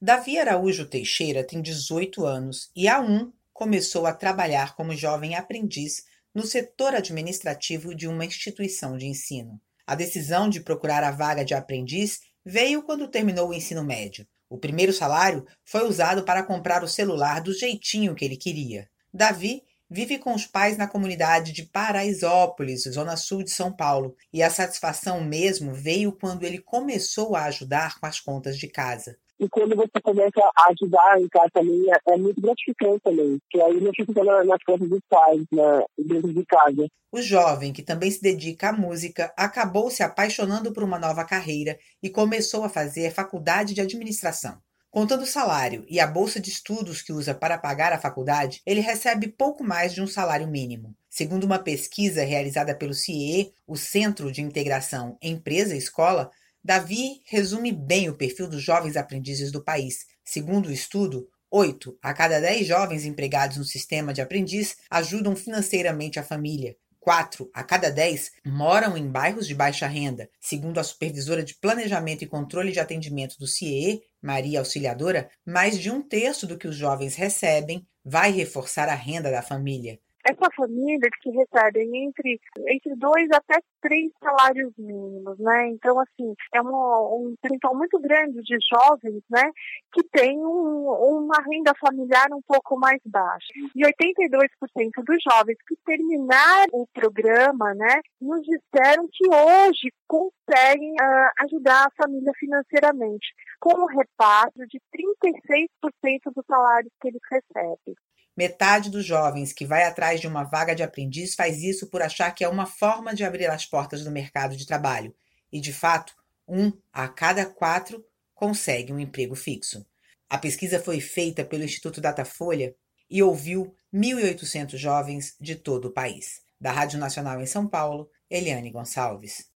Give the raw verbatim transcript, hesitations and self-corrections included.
Davi Araújo Teixeira tem dezoito anos e há um começou a trabalhar como jovem aprendiz no setor administrativo de uma instituição de ensino. A decisão de procurar a vaga de aprendiz veio quando terminou o ensino médio. O primeiro salário foi usado para comprar o celular do jeitinho que ele queria. Davi vive com os pais na comunidade de Paraisópolis, zona sul de São Paulo, e a satisfação mesmo veio quando ele começou a ajudar com as contas de casa. E quando você começa a ajudar em casa também, é, é muito gratificante também, que aí não fica na, nas contas dos pais, né, dentro de casa. O jovem, que também se dedica à música, acabou se apaixonando por uma nova carreira e começou a fazer faculdade de administração. Contando o salário e a bolsa de estudos que usa para pagar a faculdade, ele recebe pouco mais de um salário mínimo. Segundo uma pesquisa realizada pelo C I E, o Centro de Integração Empresa-Escola, Davi resume bem o perfil dos jovens aprendizes do país. Segundo o estudo, oito a cada dez jovens empregados no sistema de aprendiz ajudam financeiramente a família. quatro a cada dez moram em bairros de baixa renda. Segundo a supervisora de Planejamento e Controle de Atendimento do C I E, Maria Auxiliadora, mais de um terço do que os jovens recebem vai reforçar a renda da família. Essa família que recebem entre, entre dois até três salários mínimos, né? Então, assim, é um, um percentual muito grande de jovens, né, que tem um, uma renda familiar um pouco mais baixa. E oitenta e dois por cento dos jovens que terminaram o programa, né, nos disseram que hoje conseguem uh, ajudar a família financeiramente, com um repasse de trinta e seis por cento dos salários que eles recebem. Metade dos jovens que vai atrás de uma vaga de aprendiz faz isso por achar que é uma forma de abrir as portas do mercado de trabalho. E, de fato, um a cada quatro consegue um emprego fixo. A pesquisa foi feita pelo Instituto Datafolha e ouviu mil e oitocentos jovens de todo o país. Da Rádio Nacional em São Paulo, Eliane Gonçalves.